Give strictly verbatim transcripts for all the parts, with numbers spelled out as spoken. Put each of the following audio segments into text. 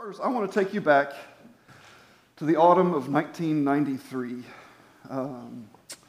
First, I want to take you back to the autumn of nineteen ninety-three. Um,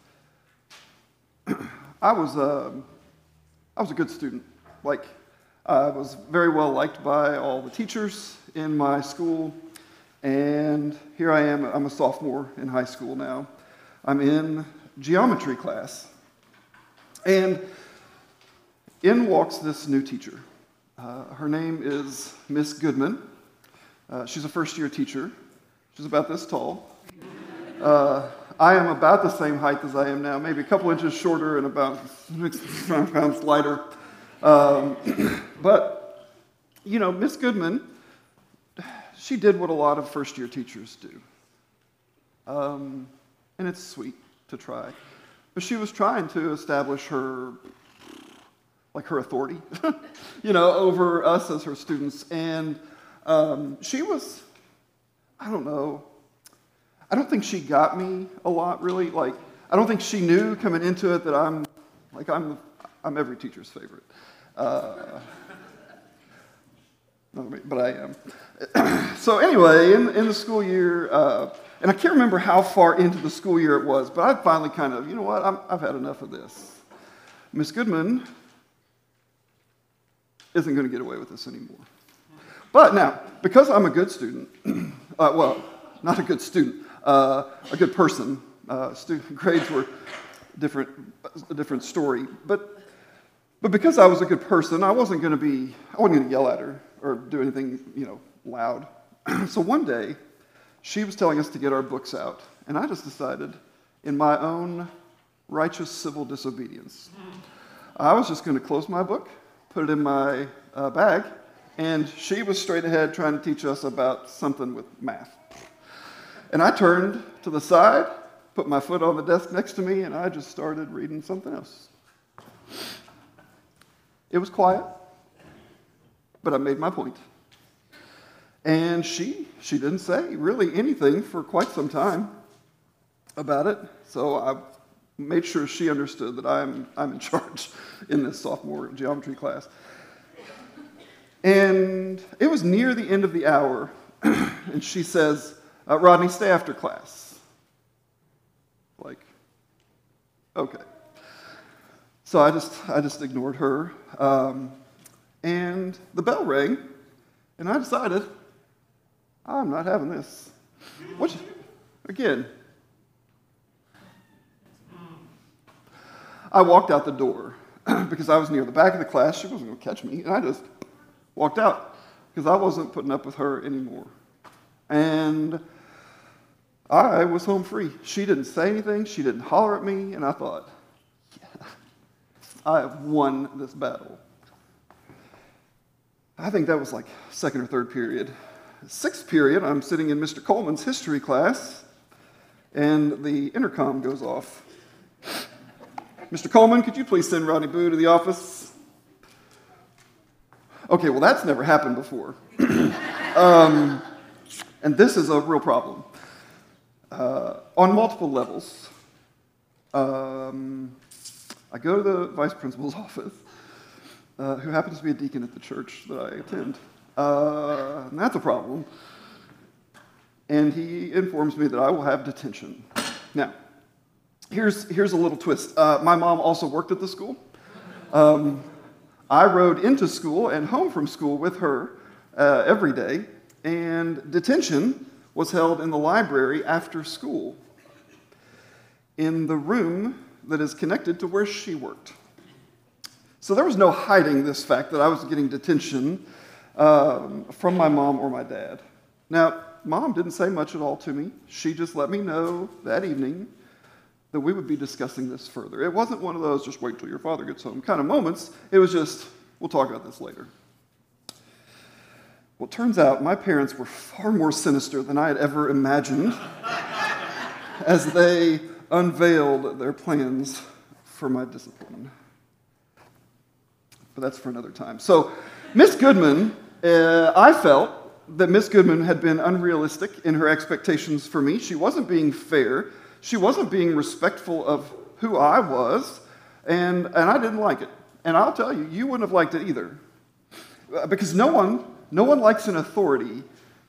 I was a, I was a good student. Like, I was very well liked by all the teachers in my school, and here I am. I'm a sophomore in high school now. I'm in geometry class, and in walks this new teacher. Uh, her name is Miss Goodman. Uh, she's a first-year teacher. She's about this tall. Uh, I am about the same height as I am now, maybe a couple inches shorter and about five pounds lighter. Um, but, you know, Miss Goodman, she did what a lot of first-year teachers do. Um, and it's sweet to try. But she was trying to establish her, like her authority, you know, over us as her students. And um, she was, I don't know, I don't think she got me a lot, really. Like, I don't think she knew coming into it that I'm, like, I'm, I'm every teacher's favorite. Uh, but I am. So anyway, in, in the school year, uh, and I can't remember how far into the school year it was, but I finally kind of, you know what, I'm, I've had enough of this. Miss Goodman isn't going to get away with this anymore. But now, because I'm a good student, uh, well, not a good student, uh, a good person, uh, student grades were different, a different story. But but because I was a good person, I wasn't going to be, I wasn't going to yell at her or do anything, you know, loud. So one day, she was telling us to get our books out, and I just decided, in my own righteous civil disobedience, I was just going to close my book, put it in my uh, bag, and she was straight ahead trying to teach us about something with math. And I turned to the side, put my foot on the desk next to me, and I just started reading something else. It was quiet, but I made my point. And she, she didn't say really anything for quite some time about it, so I made sure she understood that I'm, I'm in charge in this sophomore geometry class. And it was near the end of the hour, and she says, uh, Rodney, stay after class. Like, okay. So I just I just ignored her, um, and the bell rang, and I decided, I'm not having this. Which, again, I walked out the door because I was near the back of the class. She wasn't going to catch me, and I just walked out because I wasn't putting up with her anymore. And I was home free. She didn't say anything. She didn't holler at me, and I thought, yeah, I have won this battle. I think that was like second or third period. Sixth period, I'm sitting in Mister Coleman's history class, and the intercom goes off. Mister Coleman, could you please send Rodney Boo to the office? Okay, well, that's never happened before. um, and this is a real problem. Uh, on multiple levels. Um, I go to the vice principal's office, uh, who happens to be a deacon at the church that I attend. Uh, and that's a problem. And he informs me that I will have detention. Now, here's, here's a little twist. Uh, my mom also worked at the school. Um, I rode into school and home from school with her uh, every day, and detention was held in the library after school, in the room that is connected to where she worked. So there was no hiding this fact that I was getting detention um, from my mom or my dad. Now, Mom didn't say much at all to me. She just let me know that evening that we would be discussing this further. It wasn't one of those just wait till your father gets home kind of moments. It was just, we'll talk about this later. Well, it turns out my parents were far more sinister than I had ever imagined as they unveiled their plans for my discipline. But that's for another time. So, Miss Goodman, uh, I felt that Miss Goodman had been unrealistic in her expectations for me. She wasn't being fair. She wasn't being respectful of who I was, and, and I didn't like it. And I'll tell you, you wouldn't have liked it either. Because no one, no one likes an authority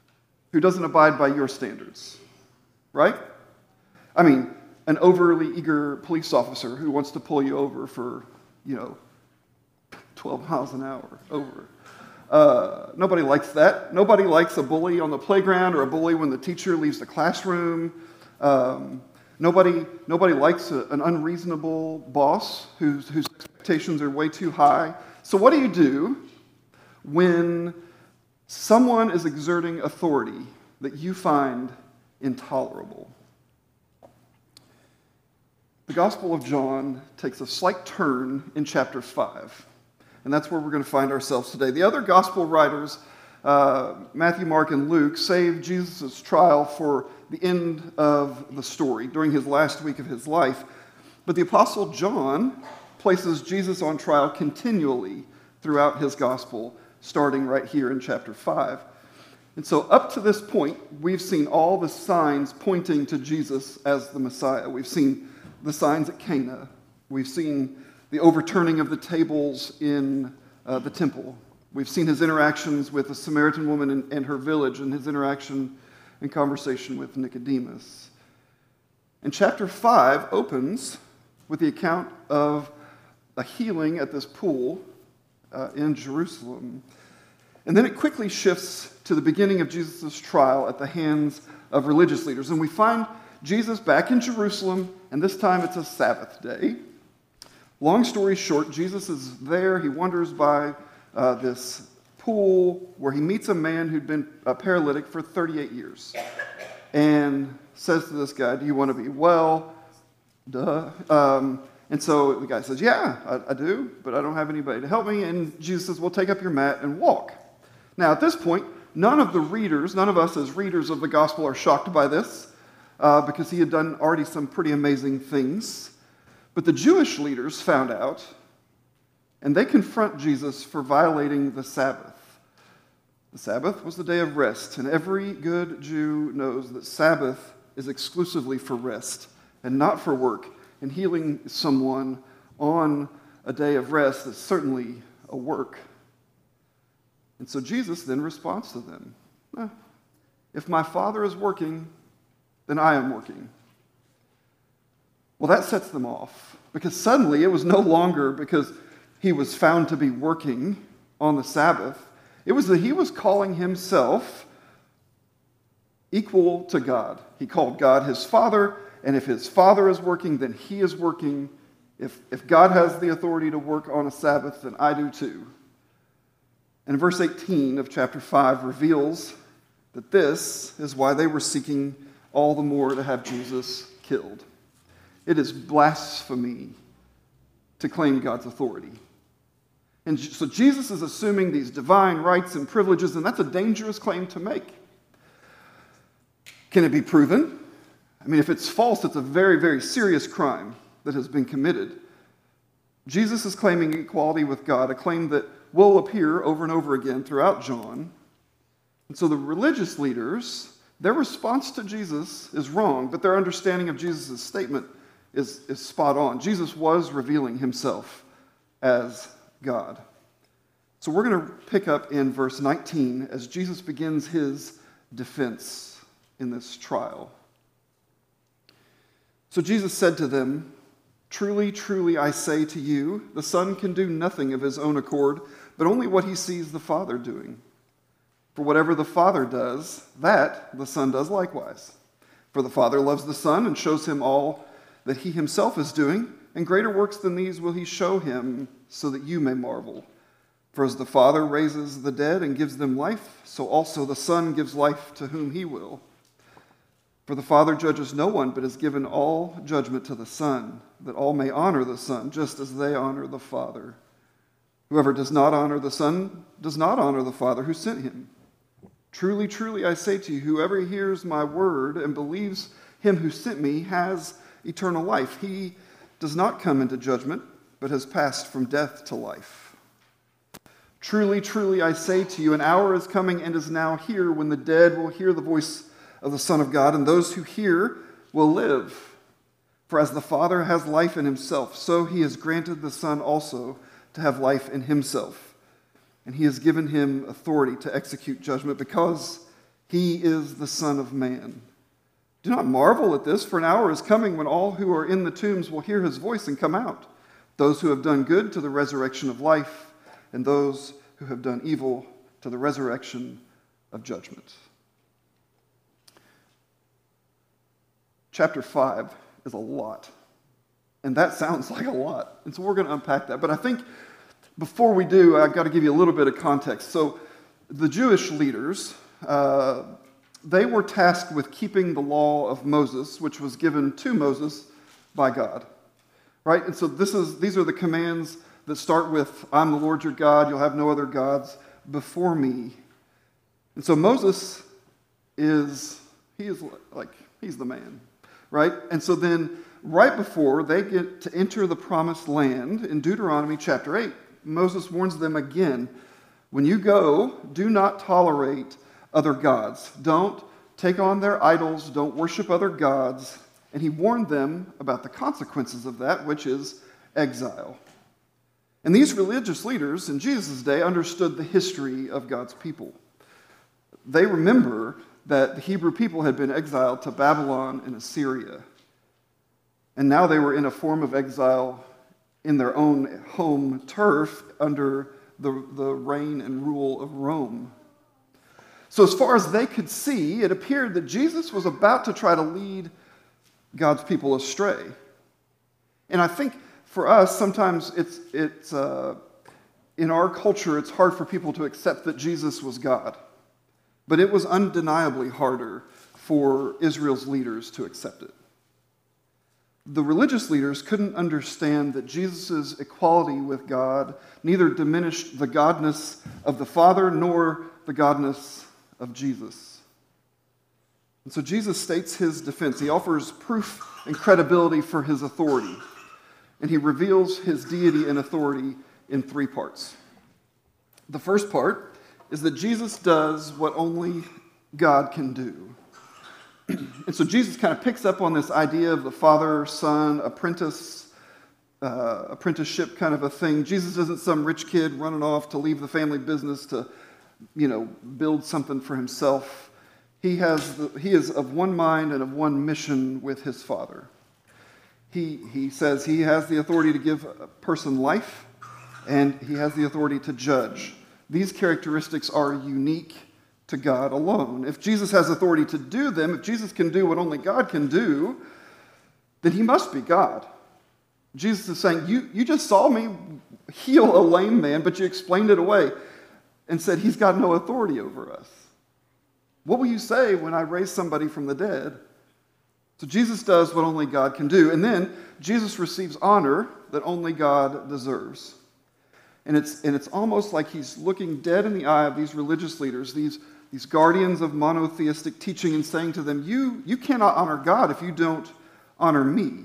who doesn't abide by your standards, right? I mean, an overly eager police officer who wants to pull you over for, you know, twelve miles an hour over. Uh, nobody likes that. Nobody likes a bully on the playground or a bully when the teacher leaves the classroom. Um, nobody, nobody likes a, an unreasonable boss whose, whose expectations are way too high. So what do you do when someone is exerting authority that you find intolerable? The Gospel of John takes a slight turn in chapter five, and that's where we're going to find ourselves today. The other Gospel writers, uh, Matthew, Mark, and Luke, save Jesus' trial for the end of the story, during his last week of his life. But the Apostle John places Jesus on trial continually throughout his Gospel, starting right here in chapter five. And so up to this point, we've seen all the signs pointing to Jesus as the Messiah. We've seen the signs at Cana. We've seen the overturning of the tables in uh, the temple. We've seen his interactions with the Samaritan woman and, and her village, and his interaction and conversation with Nicodemus. And chapter five opens with the account of a healing at this pool uh, in Jerusalem. And then it quickly shifts to the beginning of Jesus' trial at the hands of religious leaders. And we find Jesus back in Jerusalem, and this time it's a Sabbath day. Long story short, Jesus is there. He wanders by uh, this pool where he meets a man who'd been a paralytic for thirty-eight years and says to this guy, "Do you want to be well?" Duh. Um, and so the guy says, "Yeah, I, I do, but I don't have anybody to help me." And Jesus says, "Well, take up your mat and walk." Now, at this point, none of the readers, none of us as readers of the gospel are shocked by this. Uh, because he had done already some pretty amazing things. But the Jewish leaders found out, and they confront Jesus for violating the Sabbath. The Sabbath was the day of rest, and every good Jew knows that Sabbath is exclusively for rest and not for work. And healing someone on a day of rest is certainly a work. And so Jesus then responds to them. Eh, if my Father is working, then I am working. Well, that sets them off, because suddenly it was no longer because he was found to be working on the Sabbath. It was that he was calling himself equal to God. He called God his Father, and if his Father is working, then he is working. If, if God has the authority to work on a Sabbath, then I do too. And verse eighteen of chapter five reveals that this is why they were seeking all the more to have Jesus killed. It is blasphemy to claim God's authority. And so Jesus is assuming these divine rights and privileges, and that's a dangerous claim to make. Can it be proven? I mean, if it's false, it's a very, very serious crime that has been committed. Jesus is claiming equality with God, a claim that will appear over and over again throughout John. And so the religious leaders, their response to Jesus is wrong, but their understanding of Jesus' statement is, is spot on. Jesus was revealing himself as God. So we're going to pick up in verse nineteen as Jesus begins his defense in this trial. So Jesus said to them, "Truly, truly, I say to you, the Son can do nothing of his own accord, but only what he sees the Father doing. For whatever the Father does, that the Son does likewise. For the Father loves the Son and shows him all that he himself is doing, and greater works than these will he show him, so that you may marvel. For as the Father raises the dead and gives them life, so also the Son gives life to whom he will. For the Father judges no one, but has given all judgment to the Son, that all may honor the Son, just as they honor the Father. Whoever does not honor the Son does not honor the Father who sent him. Truly, truly, I say to you, whoever hears my word and believes him who sent me has eternal life. He does not come into judgment, but has passed from death to life. Truly, truly, I say to you, an hour is coming and is now here when the dead will hear the voice of the Son of God, and those who hear will live. For as the Father has life in himself, so he has granted the Son also to have life in himself. And he has given him authority to execute judgment because He is the Son of Man. Do not marvel at this, for an hour is coming when all who are in the tombs will hear his voice and come out, those who have done good to the resurrection of life, and those who have done evil to the resurrection of judgment. Chapter five is a lot, and that sounds like a lot, and so we're going to unpack that. But I think before we do, I've got to give you a little bit of context. So the Jewish leaders, uh, they were tasked with keeping the law of Moses, which was given to Moses by God, right? And so this is these are the commands that start with, I'm the Lord your God, you'll have no other gods before me. And so Moses is, he is like, he's the man, right? And so then right before they get to enter the promised land in Deuteronomy chapter eight, Moses warns them again, when you go, do not tolerate other gods. Don't take on their idols. Don't worship other gods. And he warned them about the consequences of that, which is exile. And these religious leaders in Jesus' day understood the history of God's people. They remember that the Hebrew people had been exiled to Babylon and Assyria. And now they were in a form of exile in their own home turf under the, the reign and rule of Rome. So as far as they could see, it appeared that Jesus was about to try to lead God's people astray. And I think for us, sometimes it's, it's uh, in our culture, it's hard for people to accept that Jesus was God. But it was undeniably harder for Israel's leaders to accept it. The religious leaders couldn't understand that Jesus' equality with God neither diminished the godness of the Father nor the godness of Jesus. And so Jesus states his defense. He offers proof and credibility for his authority. And he reveals his deity and authority in three parts. The first part is that Jesus does what only God can do. And so Jesus kind of picks up on this idea of the father-son apprentice, uh, apprenticeship kind of a thing. Jesus isn't some rich kid running off to leave the family business to, you know, build something for himself. He has the, he is of one mind and of one mission with his Father. He, he says he has the authority to give a person life, and he has the authority to judge. These characteristics are unique to God alone. If Jesus has authority to do them, if Jesus can do what only God can do, then he must be God. Jesus is saying, you, you just saw me heal a lame man, but you explained it away and said he's got no authority over us. What will you say when I raise somebody from the dead? So Jesus does what only God can do. And then Jesus receives honor that only God deserves. And it's, and it's almost like he's looking dead in the eye of these religious leaders, these, these guardians of monotheistic teaching, and saying to them, you, you cannot honor God if you don't honor me.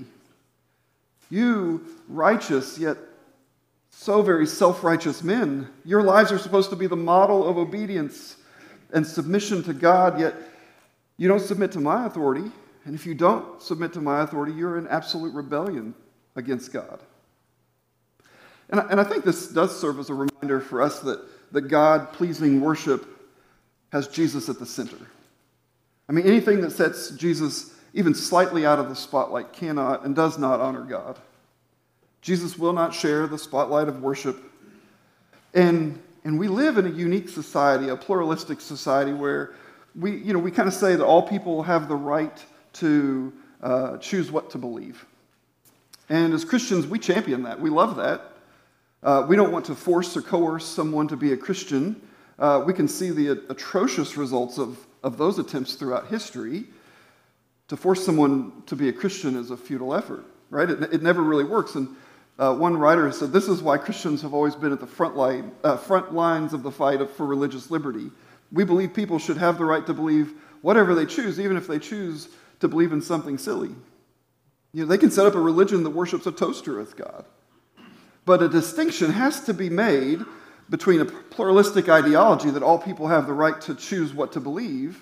You righteous, yet so very self-righteous men, your lives are supposed to be the model of obedience and submission to God, yet you don't submit to my authority. And if you don't submit to my authority, you're in absolute rebellion against God. And I, and I think this does serve as a reminder for us that, that God-pleasing worship has Jesus at the center. I mean, anything that sets Jesus even slightly out of the spotlight cannot and does not honor God. Jesus will not share the spotlight of worship. And, and we live in a unique society, a pluralistic society, where we, you know, we kind of say that all people have the right to uh, choose what to believe. And as Christians, we champion that. We love that. Uh, we don't want to force or coerce someone to be a Christian. Uh, we can see the atrocious results of, of those attempts throughout history. To force someone to be a Christian is a futile effort, right? It, it never really works. And uh, one writer said, this is why Christians have always been at the front, line, uh, front lines of the fight of, for religious liberty. We believe people should have the right to believe whatever they choose, even if they choose to believe in something silly. You know, they can set up a religion that worships a toaster as God. But a distinction has to be made between a pluralistic ideology that all people have the right to choose what to believe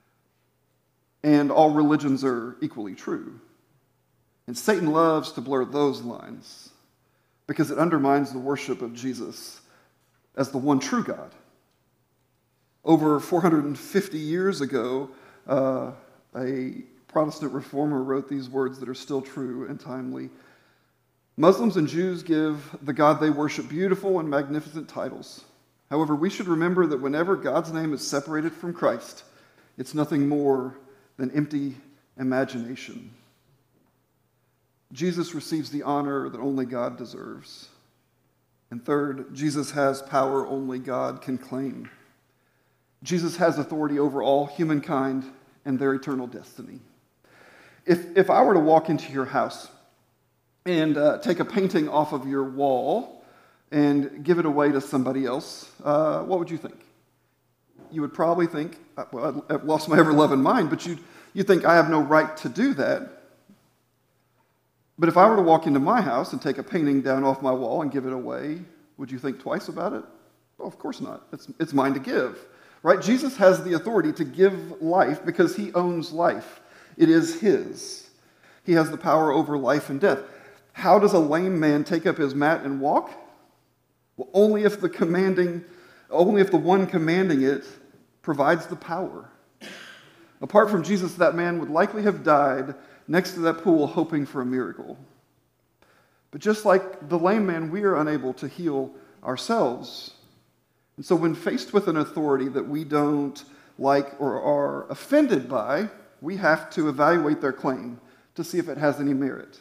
and all religions are equally true. And Satan loves to blur those lines because it undermines the worship of Jesus as the one true God. Over four hundred fifty years ago, uh, a Protestant reformer wrote these words that are still true and timely. Muslims and Jews give the God they worship beautiful and magnificent titles. However, we should remember that whenever God's name is separated from Christ, it's nothing more than empty imagination. Jesus receives the honor that only God deserves. And third, Jesus has power only God can claim. Jesus has authority over all humankind and their eternal destiny. If, if I were to walk into your house and uh, take a painting off of your wall and give it away to somebody else, uh, what would you think? You would probably think, well, I've lost my ever-loving mind, but you'd, you'd think I have no right to do that. But if I were to walk into my house and take a painting down off my wall and give it away, would you think twice about it? Well, of course not. It's, it's mine to give, right? Jesus has the authority to give life because he owns life. It is his. He has the power over life and death. How does a lame man take up his mat and walk? Well, only if the commanding, only if the one commanding it provides the power. Apart from Jesus, that man would likely have died next to that pool hoping for a miracle. But just like the lame man, we are unable to heal ourselves. And so when faced with an authority that we don't like or are offended by, we have to evaluate their claim to see if it has any merit.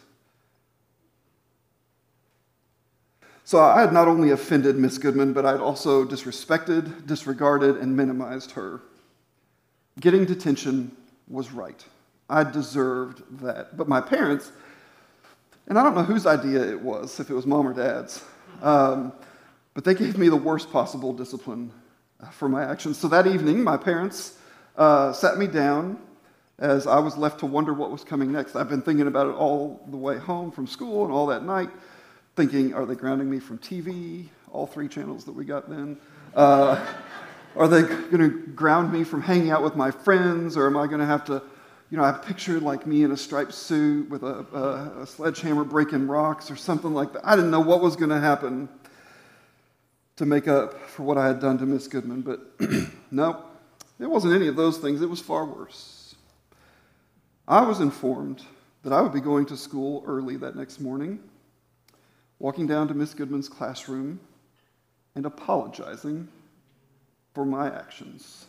So I had not only offended Miss Goodman, but I'd also disrespected, disregarded, and minimized her. Getting detention was right. I deserved that. But my parents, and I don't know whose idea it was, if it was mom or dad's, um, but they gave me the worst possible discipline for my actions. So that evening, my parents uh, sat me down as I was left to wonder what was coming next. I've been thinking about it all the way home from school and all that night, thinking, are they grounding me from T V, all three channels that we got then? Uh, are they going to ground me from hanging out with my friends, or am I going to have to, you know, I pictured like me in a striped suit with a, a, a sledgehammer breaking rocks or something like that. I didn't know what was going to happen to make up for what I had done to Miss Goodman, but no, it wasn't any of those things. It was far worse. I was informed that I would be going to school early that next morning, walking down to Miss Goodman's classroom and apologizing for my actions.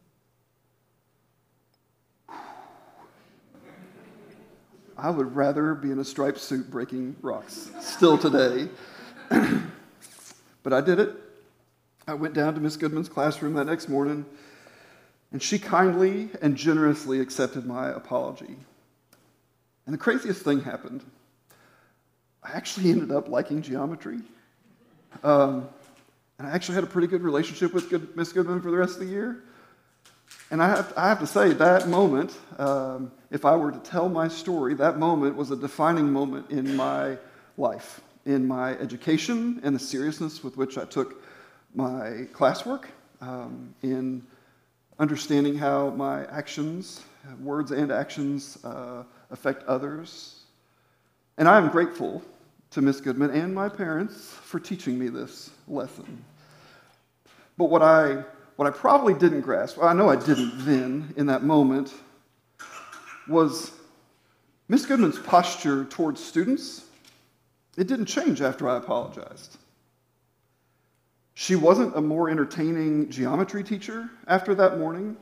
I would rather be in a striped suit breaking rocks still today. But I did it. I went down to Miss Goodman's classroom that next morning, and she kindly and generously accepted my apology. And the craziest thing happened. I actually ended up liking geometry. Um, and I actually had a pretty good relationship with good, Miss Goodman for the rest of the year. And I have, I have to say, that moment, um, if I were to tell my story, that moment was a defining moment in my life, in my education, and the seriousness with which I took my classwork, um, in understanding how my actions, words and actions, uh, affect others. And I am grateful to Miss Goodman and my parents for teaching me this lesson. But what I What I probably didn't grasp, well, I know I didn't then, in that moment, was Miss Goodman's posture towards students. It didn't change after I apologized. She wasn't a more entertaining geometry teacher after that morning.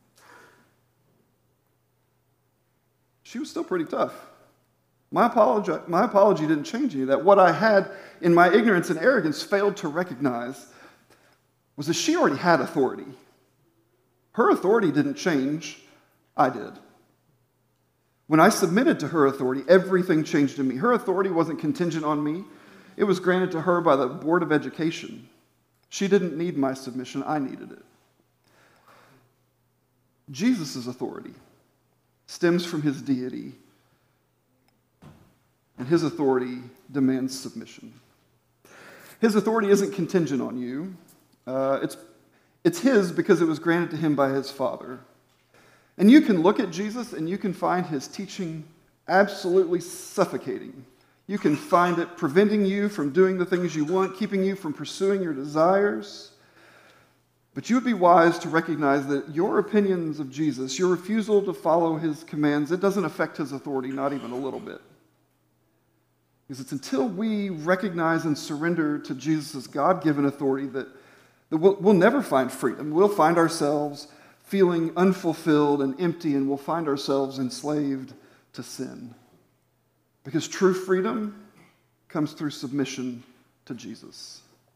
She was still pretty tough. My apology, my apology didn't change any of that. What I had, in my ignorance and arrogance, failed to recognize was that she already had authority. Her authority didn't change, I did. When I submitted to her authority, everything changed in me. Her authority wasn't contingent on me. It was granted to her by the Board of Education. She didn't need my submission, I needed it. Jesus' authority stems from his deity, and his authority demands submission. His authority isn't contingent on you. Uh, it's, it's his because it was granted to him by his Father. And you can look at Jesus and you can find his teaching absolutely suffocating. You can find it preventing you from doing the things you want, keeping you from pursuing your desires. But you would be wise to recognize that your opinions of Jesus, your refusal to follow his commands, it doesn't affect his authority, not even a little bit. Because it's until we recognize and surrender to Jesus' God-given authority that, that we'll, we'll never find freedom. We'll find ourselves feeling unfulfilled and empty, and we'll find ourselves enslaved to sin. Because true freedom comes through submission to Jesus.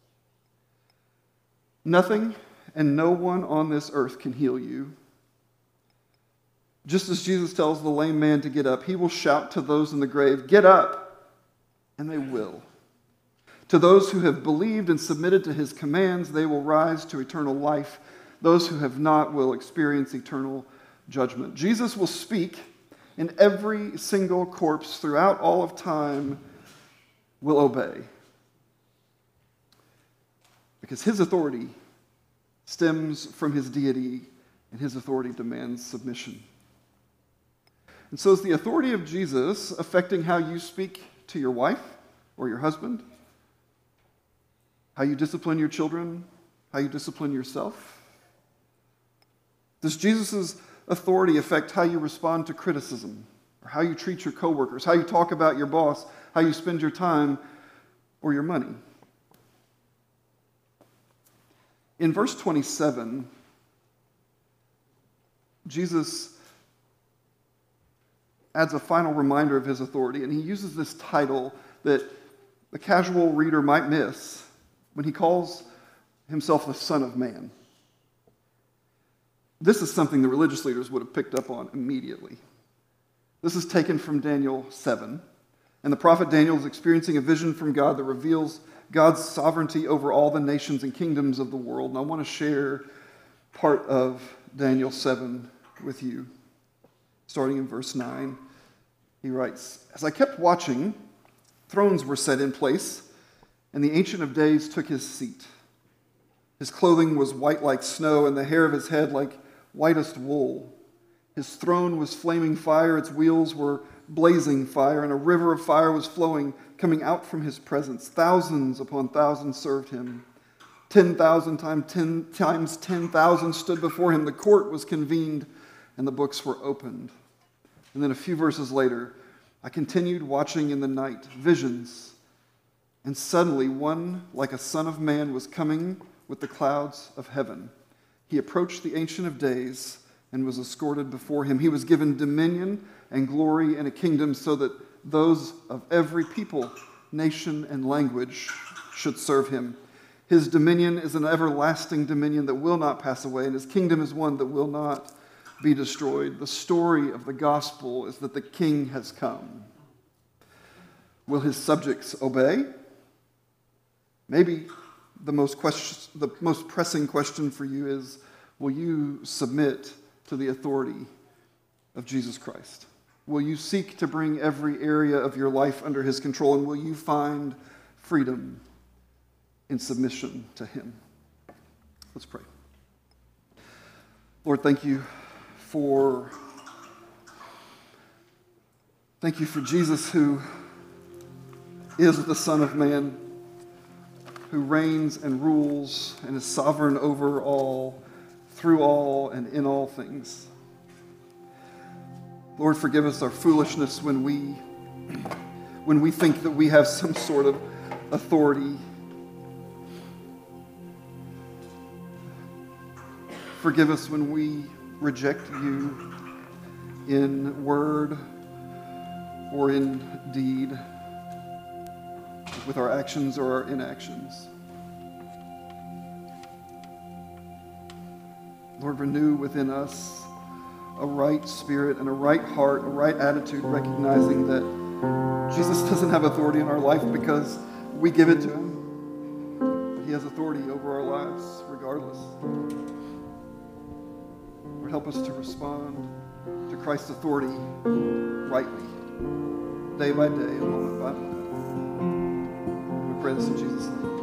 Nothing and no one on this earth can heal you. Just as Jesus tells the lame man to get up, he will shout to those in the grave, "Get up!" And they will. To those who have believed and submitted to his commands, they will rise to eternal life. Those who have not will experience eternal judgment. Jesus will speak, and every single corpse throughout all of time will obey. Because his authority stems from his deity, and his authority demands submission. And so is the authority of Jesus affecting how you speak to your wife or your husband? How you discipline your children? How you discipline yourself? Does Jesus' authority affect how you respond to criticism, or how you treat your coworkers, how you talk about your boss, how you spend your time or your money? In verse twenty-seven, Jesus adds a final reminder of his authority, and he uses this title that the casual reader might miss when he calls himself the Son of Man. This is something the religious leaders would have picked up on immediately. This is taken from Daniel seven, and the prophet Daniel is experiencing a vision from God that reveals God's sovereignty over all the nations and kingdoms of the world. And I want to share part of Daniel seven with you. Starting in verse nine, he writes, "As I kept watching, thrones were set in place, and the Ancient of Days took his seat. His clothing was white like snow, and the hair of his head like whitest wool. His throne was flaming fire, its wheels were blazing fire, and a river of fire was flowing, coming out from his presence. Thousands upon thousands served him. Ten thousand times ten times ten thousand stood before him. The court was convened, and the books were opened." And then a few verses later, "I continued watching in the night visions, and suddenly one like a son of man was coming with the clouds of heaven. He approached the Ancient of Days and was escorted before him. He was given dominion and glory and a kingdom so that those of every people, nation, and language should serve him. His dominion is an everlasting dominion that will not pass away, and his kingdom is one that will not be destroyed." The story of the gospel is that the king has come. Will his subjects obey? Maybe the most question, the most pressing question for you is, will you submit to the authority of Jesus Christ? Will you seek to bring every area of your life under his control, and will you find freedom in submission to him? Let's pray. Lord, thank you for thank you for Jesus, who is the Son of Man, who reigns and rules and is sovereign over all, through all, and in all things. Lord, forgive us our foolishness when we when we think that we have some sort of authority. Forgive us when we reject you in word or in deed, with our actions or our inactions. Lord, renew within us a right spirit and a right heart, a right attitude, recognizing that Jesus doesn't have authority in our life because we give it to him, but he has authority over our lives regardless. Lord, help us to respond to Christ's authority rightly, day by day, moment by moment. We pray this in Jesus' name.